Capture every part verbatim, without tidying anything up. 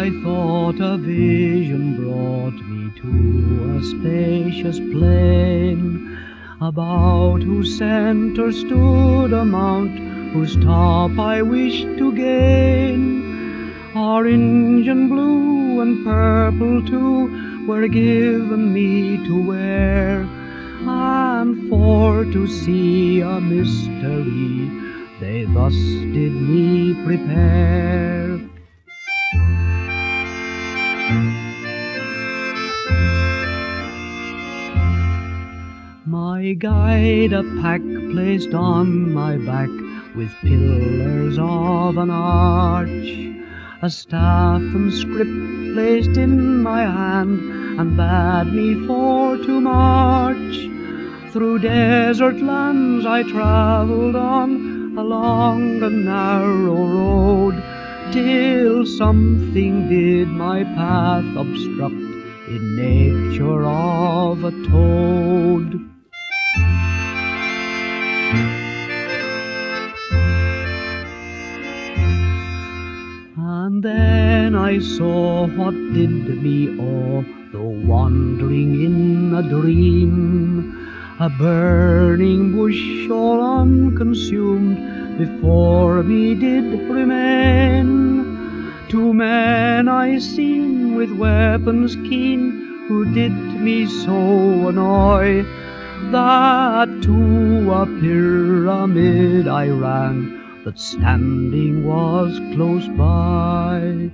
I thought a vision brought me to a spacious plain, about whose centre stood a mount, whose top I wished to gain. Orange and blue and purple too were given me to wear, and for to see a mystery they thus did me prepare. My guide a pack placed on my back, with pillars of an arch, a staff and scrip placed in my hand, and bade me for to march. Through desert lands I travelled on, along a narrow road, till something did my path obstruct, in nature of a toad. And then I saw what did me awe, though wandering in a dream, a burning bush all unconsumed before me did remain. Two men I seen with weapons keen, who did me so annoy, that to a pyramid I ran, that standing was close by.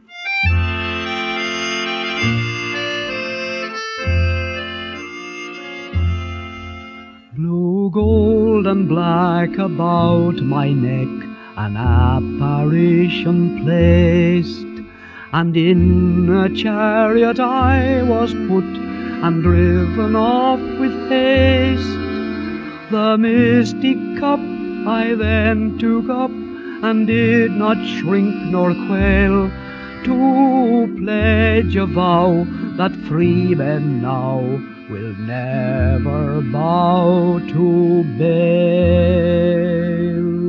Blue, gold, and black about my neck an apparition placed, and in a chariot I was put, and driven off with haste. The mystic cup I then took up, and did not shrink nor quail, to pledge a vow that free men now will never bow to Baal.